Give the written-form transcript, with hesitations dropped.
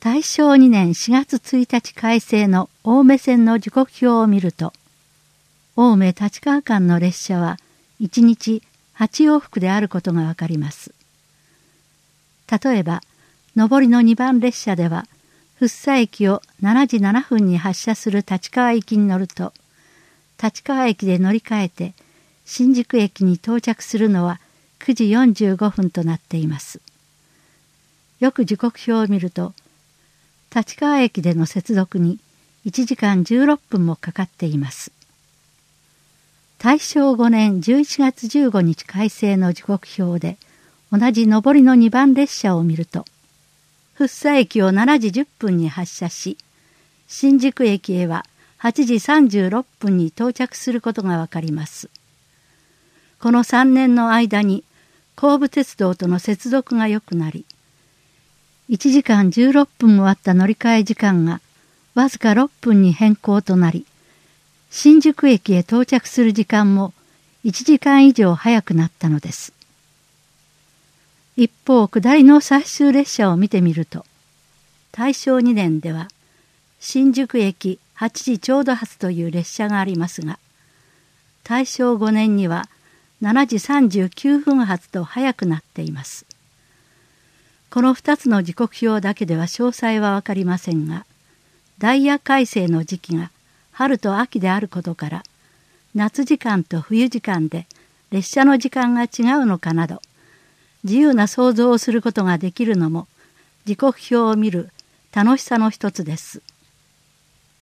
大正2年4月1日改正の青梅線の時刻表を見ると、青梅立川間の列車は1日8往復であることがわかります。例えば、上りの2番列車では、福生駅を7時7分に発車する立川行きに乗ると、立川駅で乗り換えて新宿駅に到着するのは9時45分となっています。よく時刻表を見ると、立川駅での接続に1時間16分もかかっています。大正5年11月15日改正の時刻表で、同じ上りの2番列車を見ると、福生駅を7時10分に発車し、新宿駅へは8時36分に到着することがわかります。この3年の間に後部鉄道との接続が良くなり、1時間16分もあった乗り換え時間がわずか6分に変更となり、新宿駅へ到着する時間も1時間以上早くなったのです。一方、下りの最終列車を見てみると、大正2年では新宿駅8時ちょうど発という列車がありますが、大正5年には7時39分発と早くなっています。この2つの時刻表だけでは詳細はわかりませんが、ダイヤ改正の時期が春と秋であることから、夏時間と冬時間で列車の時間が違うのかなど、自由な想像をすることができるのも時刻表を見る楽しさの一つです。